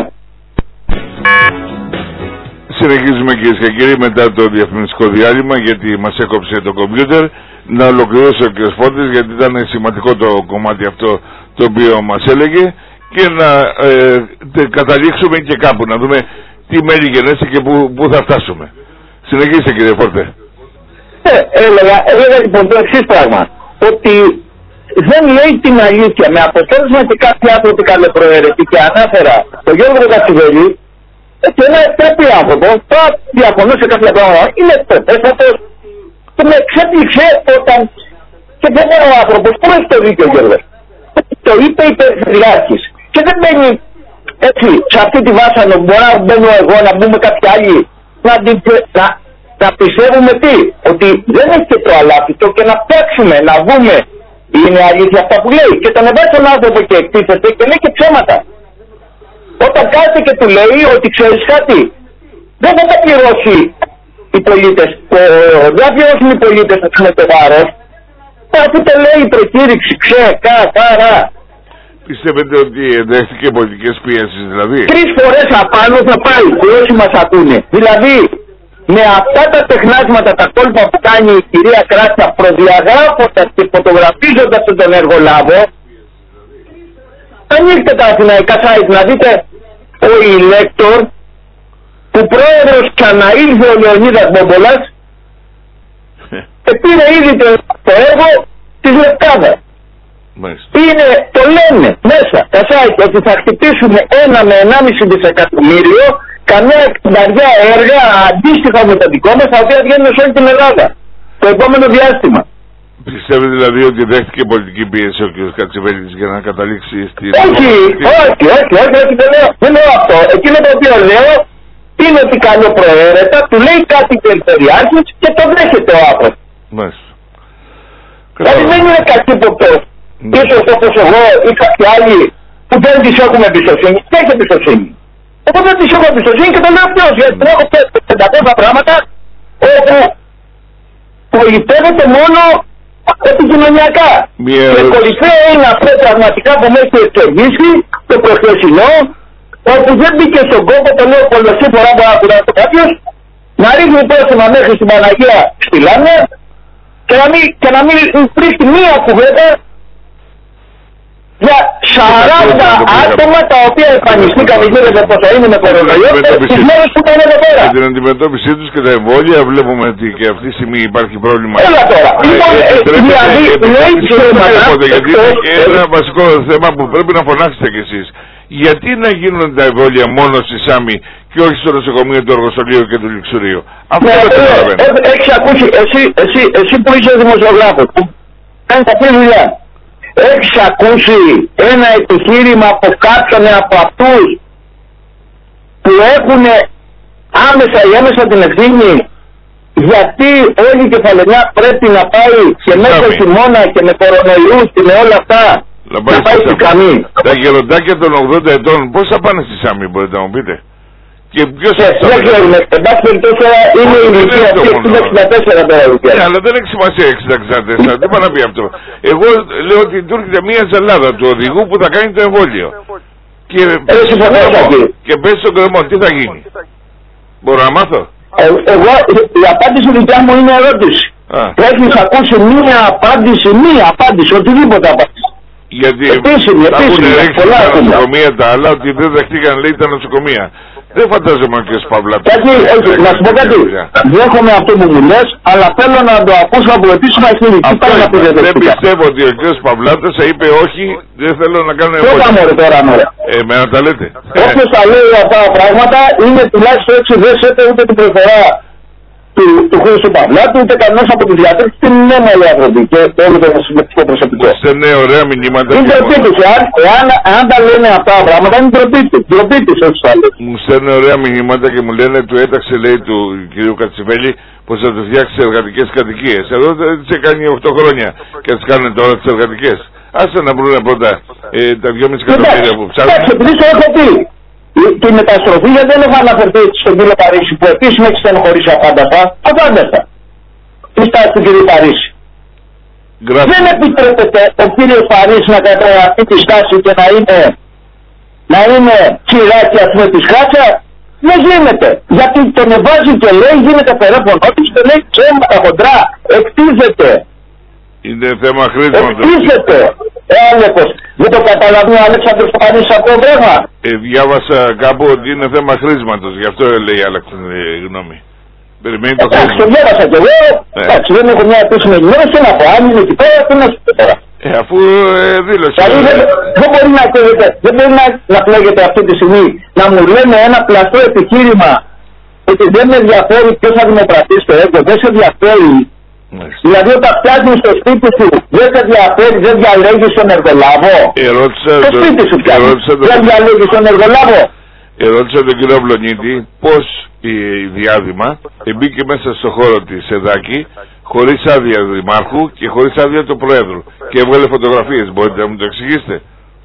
Συνεχίζουμε κυρίες και κύριοι μετά το διαφημιστικό διάλειμμα, γιατί μας έκοψε το κομπιούτερ. Να ολοκληρώσει ο κ. Φώτης, γιατί ήταν σημαντικό το κομμάτι αυτό το οποίο μας έλεγε, και να ε, καταλήξουμε και κάπου, να δούμε τι μέλη γενέστε και που, που θα φτάσουμε. Συνεχίστε κύριε Φόρτε. Ε, έλεγα, έλεγα λοιπόν το εξής πράγμα, ότι δεν λέει την αλήθεια, με αποτέλεσμα και κάποιοι άνθρωποι καλοπροαίρετοι, και ανάφερα τον Γιώργο Κατσιβέλη και ένα τέτοιο άνθρωπο, θα διαφωνώ σε κάποια πράγματα, είναι εκτρεπέστατος και με εξέπληξε όταν, και δεν είναι ο άνθρωπος, πού έχει το δίκιο Γιώργο, το είπε η Περιφερειάρχης και δεν μπαίνει έτσι σε αυτή τη βάσανο που μπορώ να μπαίνω εγώ, να μπούμε κάποιοι άλλοι, να, να, να πιστεύουμε τι, ότι δεν έχει και το αλάπητο και να παίξουμε, να δούμε είναι αλήθεια αυτά που λέει, και τον εβάζει τον άνθρωπο και εκτίθεται και λέει και ψέματα. Όταν κάθεται και του λέει ότι ξέρεις κάτι, δεν θα τα πληρώσει οι πολίτες, το, δεν θα πληρώσουν οι πολίτες με το βάρος, αφού το λέει η προκήρυξη ξεκάθαρα. Πιστεύετε ότι δέχτηκε πολιτικές πιέσεις δηλαδή? Τρεις φορές απάνω θα πάει, που όσοι μας ακούνε. Δηλαδή, με αυτά τα τεχνάσματα, τα κόλπα που κάνει η κυρία Κράτσα, προδιαγράφοντας και φωτογραφίζοντας τον εργολάβο, ανοίξτε τα αθηναϊκά site να δείτε ο ηλέκτορ που πρόεδρος ξαναήλθε ο Λεωνίδας Μπόμπολας και πήρε ήδη το, το έργο της Λευκάδας. Είναι, το λένε μέσα τα site ότι θα χτυπήσουμε ένα με ενάμιση δισεκατομμύριο καμιά εκατονταριά έργα αντίστοιχα με τα δικό μας, τα οποία βγαίνουν σε όλη την Ελλάδα το επόμενο διάστημα. Πιστεύετε δηλαδή ότι δέχτηκε πολιτική πίεση ο κ. Κατσιβέλης για να καταλήξει στη... Όχι, όχι, όχι, όχι, όχι, δεν λέω, δεν λέω αυτό. Εκείνο το οποίο λέω είναι ότι καλοπροαίρετα του λέει κάτι περιφερειάρχης και το δέχεται ο άνθρωπος. Μάλιστα. Δηλαδή δεν είναι κακύποπτος, ίσως όπως εγώ ή κάποιοι άλλοι που δεν της έχουμε εμπιστοσύνη, δεν έχει εμπιστοσύνη. Εγώ δεν της έχω εμπιστοσύνη και το λέω ποιος, γιατί έχω πεντακόσια πράγματα όπου προηγητεύεται μόνο επικοινωνιακά. Yeah. Και κορυφαίο είναι αυτό πραγματικά που με έχει εξηγήσει το προχθεσινό, όπου δεν μπήκε στον κόπο, το λέω πολλωστή φορά που άκουρα το κάποιος, να ρίχνει πρόσημα μέχρι στην Παναγία στη Λάμια και να μην, και να μην βρίσκει μία κουβέντα για σαράντα άτομα τα οποία εμφανιστήκαν γύρω από το είναι με κορονοϊό τις μέρες που ήταν εδώ πέρα. Για την αντιμετώπιση τους και τα εμβόλια βλέπουμε ότι και αυτή τη στιγμή υπάρχει πρόβλημα. Έλα τώρα. Λοιπόν, δηλαδή λέει ψέματα. Γιατί είναι και ένα βασικό θέμα που πρέπει να φωνάξετε κι εσείς. Γιατί να γίνουν τα εμβόλια μόνο στη Σάμι και όχι στο νοσοκομείο του Αργοστολίου και του Λιξουρίου? Αυτό δεν το καταλαβαίνω. Έχεις ακούσει, εσύ, εσύ, εσύ που είσαι δημοσιογράφος, που κάνεις αυτή τη δουλειά, έχεις ακούσει ένα επιχείρημα από κάποιον από αυτούς που έχουν άμεσα ή έμεσα την ευθύνη γιατί όλη η Κεφαλονιά πρέπει να πάει και μέσα στο χειμώνα και με κορονοϊούς και με όλα αυτά να πάει, πάει στη Σάμι? Τα γεροντάκια των ογδόντα ετών πώς θα πάνε στη Σάμι, μπορείτε να μου πείτε? Και ποιος θα δεν ξέρουμε, εν πάση περιπτώσει είναι η ηλικία αυτή εξήντα εξήντα τέσσερα τώρα. Ναι, αλλά δεν έχει σημασία εξήντα εξήντα τέσσερα, τι πάει να πει αυτό? Εγώ λέω ότι τουρκείται μια ζαλάδα του οδηγού που θα κάνει το εμβόλιο. Και, και πέσει στον κρεμό, τι θα γίνει? Μπορώ να μάθω? Ε, εγώ, η απάντηση δικιά μου είναι ερώτηση. Έχεις ακούσει μία απάντηση, μία απάντηση, οτιδήποτε απάντηση? Γιατί επίσημη, θα έχουν ρίξει τα νοσοκομεία τα άλλα ότι δεν δεχτήκαν, λέει, τα νοσοκομεία. Δεν φαντάζομαι ο κ. Παυλάτος. Γιατί, όχι, να σου πω κάτι. Δέχομαι αυτό που μου λες, αλλά θέλω να το ακούσω από επίσημα χείλη. Δεν πιστεύω ότι ο κ. Παυλάτος θα είπε όχι, δεν θέλω να κάνω εμβόλιο. Ποιο θα μωρέ τώρα, μωρέ? Ε, με να τα λέτε. Όποιος τα λέει αυτά τα πράγματα είναι τουλάχιστον έτσι, δεν σέτε ούτε την προφορά του, του Χρήστου Παυλάτου, ούτε κανένας από τους γιατρούς, και είναι όλοι άνθρωποι και όλο το συμμετικό προσωπικό. Είναι ωραία μηνύματα. Είναι ντροπή τους, εάν, εάν, εάν τα λένε αυτά τα πράγματα είναι ντροπή τους, ντροπή τους όσους άλλους. Μου στέλνουν ωραία μηνύματα και μου λένε του έταξε, λέει, του κ. Κατσιβέλη πως θα του φτιάξει εργατικές κατοικίες. Εδώ τις έκανε οκτώ χρόνια και τις κάνουν τώρα τις εργατικές. Άσε να βρουν πρώτα ε, τα δυόμισι εκατομμύρια που ψάχνουν. Εντάξει, επειδή το έχω πει. Τη μεταστροφή, γιατί δεν έχω αναφερθεί στον κύριο Παρίσι που επίσης με έχει στενοχωρήσει αφάνταστα, αφάνταστα. Τι στάση του κύριου Παρίσι. Γράφει. Δεν επιτρέπεται ο κύριος Παρίσι να κρατάει αυτή τη στάση και να είναι, να είναι τσιράκι, ας πούμε, της χάτσα. Δεν γίνεται. Γιατί τον βάζει και λέει, γίνεται περέφωνο της και λέει ψέματα χοντρά. Εκτίθεται. Είναι θέμα χρήσματος. Εκτίθεται. Έλεγχος. Δεν το καταλαβαίνει ο Αλέξανδρος Παρίσι από το βρέμα. Ε, διάβασα κάπου ότι είναι θέμα χρήσματος. Γι' αυτό λέει άλλαξε γνώμη. Περιμένει το χρήσμα. Εντάξει, το διάβασα κι εγώ. Εντάξει, δεν έχω μια επίσημη ενημέρωση να πω. Αν είναι εκεί πέρα, τι να σου πω τώρα. Ε, αφού ε, δήλωσε. Δηλαδή δεν, δεν μπορεί να ακούγεται, δεν μπορεί να, να πλέγεται αυτή τη στιγμή να μου λένε ένα πλαστό επιχείρημα ότι δεν με ενδιαφέρει ποιος θα δημοκρατήσει το έργο, δεν σε ενδιαφέρει. Μάλιστα. Δηλαδή όταν φτιάχνεις στο σπίτι σου δεν σε ενδιαφέρει, δεν διαλέγεις τον εργολάβο. Ερώτησα το σπίτι σου φτιάχνεις, δεν διαλέγεις τον εργολάβο. Ερώτησα τον κύριο Βλονίτη πως η διάδημα μπήκε μέσα στο χώρο της Εδάκη χωρίς άδεια δημάρχου και χωρίς άδεια του Προέδρου και έβγαλε φωτογραφίες. Μπορείτε να μου το εξηγήσετε?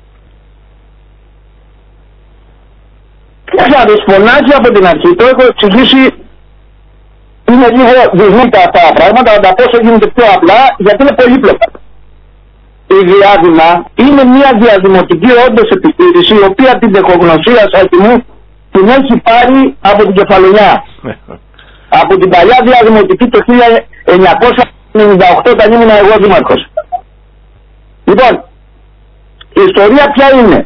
Ξέρετε, φωνάζει από την αρχή, το έχω εξηγήσει, είναι λίγο δυσμήτα αυτά τα πράγματα, αλλά πόσο γίνεται πιο απλά, γιατί είναι πολύπλοκα. Η διάδημα είναι μια διαδημοτική όντως επιχείρηση, η οποία την τεχογνωσία μου την έχει πάρει από την Κεφαλονιά. Από την παλιά διαδημοτική το χίλια εννιακόσια ενενήντα οκτώ, όταν ήμουν εγώ δήμαρχος. Λοιπόν, η ιστορία ποια είναι?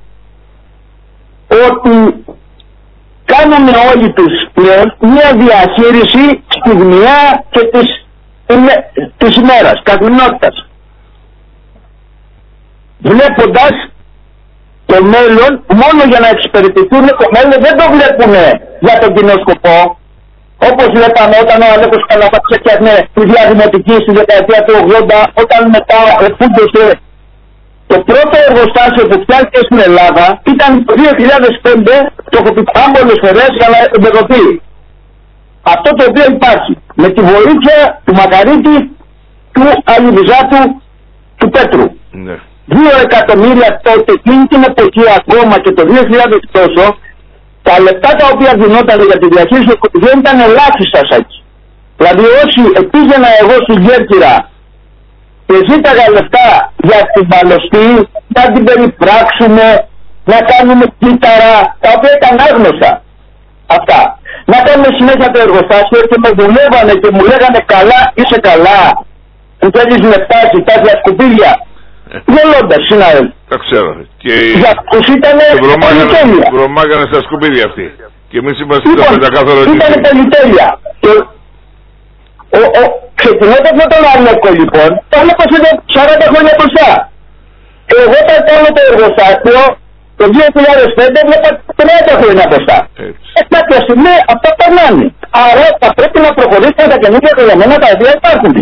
Ότι κάναμε όλοι τους μια διαχείριση στιγμιαία και της, της ημέρας, καθημερινότητας. Βλέποντας το το μέλλον μόνο για να εξυπηρετηθούν το μέλλον δεν το βλέπουν για τον κοινό σκοπό. Όπως λέγαμε όταν ο Αλέκος Καλαφάτης έφτιαχνε τη διαδημοτική στη δεκαετία του ογδόντα, όταν μετά εφούντωσε το πρώτο εργοστάσιο που φτιάχτηκε στην Ελλάδα ήταν το δύο χιλιάδες πέντε, το έχω πει πολλές φορές για να εμπεδοθεί. Αυτό το οποίο υπάρχει με τη βοήθεια του Μακαρίτη, του Αλιβιζάτου, του Πέτρου. Ναι. Δύο εκατομμύρια τότε εκείνη την εποχή ακόμα και το δύο χιλιάδες τόσο, τα λεπτά τα οποία δινόταν για τη διαχείριση δεν ήταν ελάχιστα σάκι. Δηλαδή όσοι πήγαινα εγώ στην Κέρκυρα και ζήταγα λεφτά για την παλωστή, να την περιπράξουμε, να κάνουμε κύτταρα, τα οποία ήταν άγνωστα αυτά. Να κάνουμε συνέχεια το εργοστάσιο και με δουλεύανε και μου λέγανε καλά, είσαι καλά, που θέλεις λεφτά, ζητάς για σκουπίδια. Γελώντας, συνάδελφοι. Τα ξέρω. Και για αυτούς ήτανε πολυτέλεια. Βρωμάγανε στα σκουπίδια αυτοί. Και εμείς είμαστε λοιπόν, τα πεντακάθαρο εκεί. Ήτανε πολυτέλεια. Και ο, ο, ξεκινώντας με τον Αλέκο λοιπόν, το Αλέκος είναι σαράντα χρόνια μπροστά. Εγώ όταν κάνω το εργοστάσιο, το δύο χιλιάδες πέντε βλέπα τριάντα χρόνια μπροστά. Ε, κάποια στιγμή αυτά περνάνε. Άρα θα πρέπει να προχωρήσουμε τα καινούργια δεδομένα τα οποία υπάρχουν.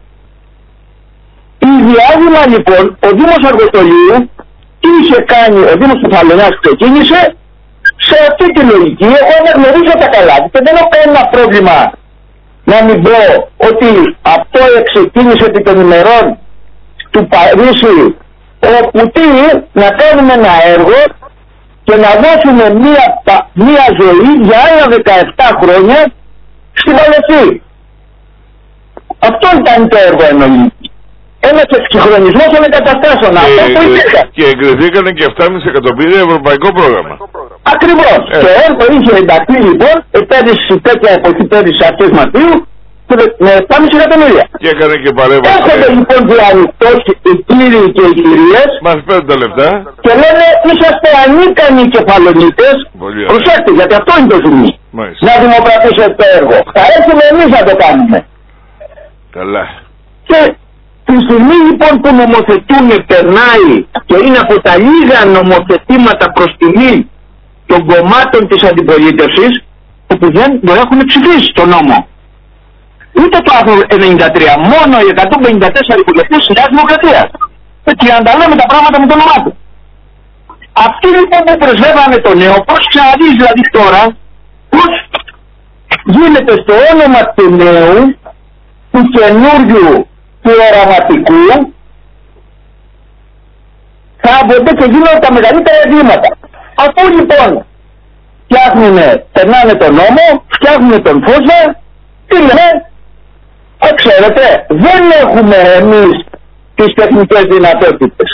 Η διάδημα λοιπόν, ο Δήμος Αργοστολίου, τι είχε κάνει, ο Δήμος του Φαλαιονιάς ξεκίνησε σε αυτή τη λογική. Εγώ αναγνωρίζω τα καλά και δεν έχω κανένα πρόβλημα να μην πω ότι αυτό ξεκίνησε επί των ημερών του Παρίσι, όπου τι, να κάνουμε ένα έργο και να δώσουμε μία, μία ζωή για άλλα δεκαεπτά χρόνια στην Παλαιστή. Αυτό ήταν το έργο εννοεί. Ένας εξυγχρονισμός των εγκαταστάσεων. Αυτό που υπήρχε. Και εγκριθήκανε και επτάμισι εκατομμύρια ευρωπαϊκό πρόγραμμα. Ακριβώς. Ε. Το έργο είχε ενταχθεί λοιπόν πέρυσι, τέτοια εποχή πέρυσι αρχές Μαρτίου με επτάμισι εκατομμύρια. Και έκανε και παρέμβαση. Έρχονται λοιπόν διαρρηκτώσει οι κύριοι και οι κυρίες. Μας παίρνουν τα λεφτά. Και λένε είσαστε ανίκανοι κεφαλονίτες. Προσέξτε, γιατί αυτό είναι το ζουμί. Να δημοκρατήσετε το έργο. Θα έρθουμε εμείς να το κάνουμε. Καλά. Και τη στιγμή λοιπόν που νομοθετούν περνάει και είναι από τα λίγα νομοθετήματα προς τιμή των κομμάτων της αντιπολίτευσης που δεν το έχουν ψηφίσει το νόμο. Ούτε το άρθρο ενενήντα τρία, μόνο οι εκατόν πενήντα τέσσερα βουλευτές της Νέας Δημοκρατίας. Και αν τα λέμε τα πράγματα με το όνομά του. Αυτοί λοιπόν που πρεσβεύανε το νέο, πώς ξαναδείς δηλαδή τώρα, πώς γίνεται στο όνομα του νέου, του καινούριου, του οραματικού, θάβονται και γίνονται τα μεγαλύτερα εγκλήματα. Αφού λοιπόν φτιάχνουν, περνάνε τον νόμο, φτιάχνουν τον φώσμα, τι λένε, α, ξέρετε, δεν έχουμε εμείς τις τεχνικές δυνατότητες.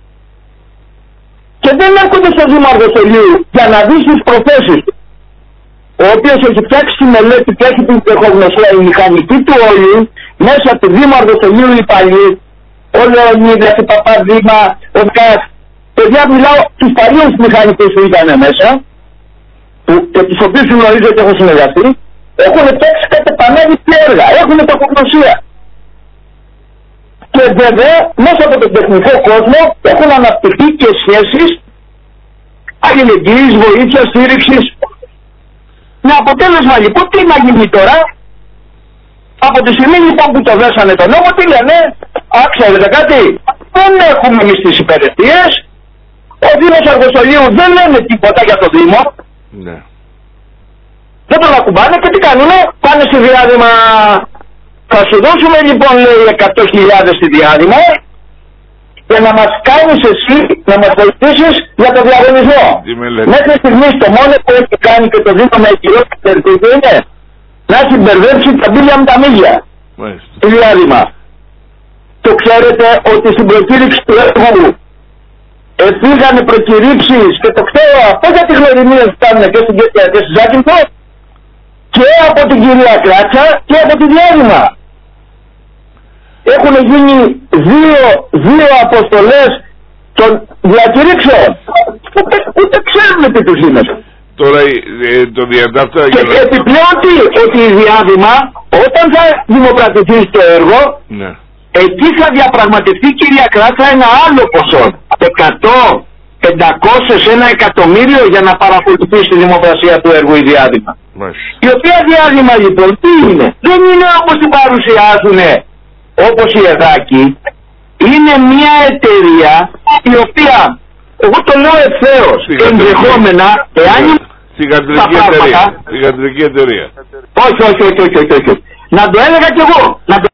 Και δεν έρχονται στο Δήμο Αργοστολίου για να δεις τις προθέσεις του, ο οποίος έχει φτιάξει τη μελέτη και έχει την τεχνογνωσία, η μηχανική του όλη, μέσα από το Δήμο Αργοστολίου οι παλιοί, ο Λεωνίδας, η Παπαδήμα, ο Κάς, παιδιά μιλάω τους παλιούς μηχανικούς που ήταν μέσα, που, και τους οποίους γνωρίζω και έχω συνεργαστεί, έχουν φτιάξει κάτι πανέληπτη έργα, έχουν τεχνογνωσία. Και βέβαια μέσα από τον τεχνικό κόσμο έχουν αναπτυχθεί και σχέσεις αλληλεγγύης, βοήθειας, στήριξης. Με αποτέλεσμα λοιπόν τι να γίνει τώρα, από τη στιγμή λοιπόν που το δέσανε τον νόμο, τι λένε, α, ξέρετε κάτι, δεν έχουμε εμείς τις υπηρεσίες, ο Δήμος Αργοστολίου δεν λένε τίποτα για το Δήμο, ναι. Δεν τον ακουμπάνε και τι κάνουνε, πάνε στη διάδημα, θα σου δώσουμε λοιπόν λέει εκατό χιλιάδες στη διάδημα και να μας κάνεις εσύ, να μας βοηθήσεις για το διαγωνισμό. Μέχρι στιγμής το μόνο που έχει κάνει και το Δήμο με εκκυρώσει είναι να έχει μπερδέψει τα μπίλια με τα μίλια. Στη διάδημα. Το ξέρετε ότι στην προκήρυξη του έργου εφήγανε προκηρύξεις και το ξέρω αυτό για τις χλωρινίες που κάνουν και στην Κέρκυρα και στη Ζάκυνθο και από την κυρία Κράτσα και από τη διάδημα. Έχουν γίνει δύο, δύο αποστολές των διακηρύξεων. Ούτε, ούτε ξέρουν τι τους είναι. Τώρα ε, το διαντάφτα... Και να... επιπλέον τι, ότι η διάδημα όταν θα δημοκρατηθεί το έργο, ναι. Εκεί θα διαπραγματευτεί η κυρία Κράτσα ένα άλλο ποσό. εκατό πεντακόσια ένα εκατομμύριο για να παρακολουθήσει τη δημοπρασία του έργου η Διάδημα. Μάλιστα. Η οποία Διάδημα λοιπόν τι είναι? Δεν είναι όπως την παρουσιάζουν, όπως η Εδάκη. Είναι μια εταιρεία η οποία, εγώ το λέω ευθέως, ενδεχόμενα, εάν Θυγατρική εταιρεία. Θυγατρική εταιρεία. Όχι, όχι, όχι, όχι, όχι, όχι. Να το έλεγα κι εγώ. Να το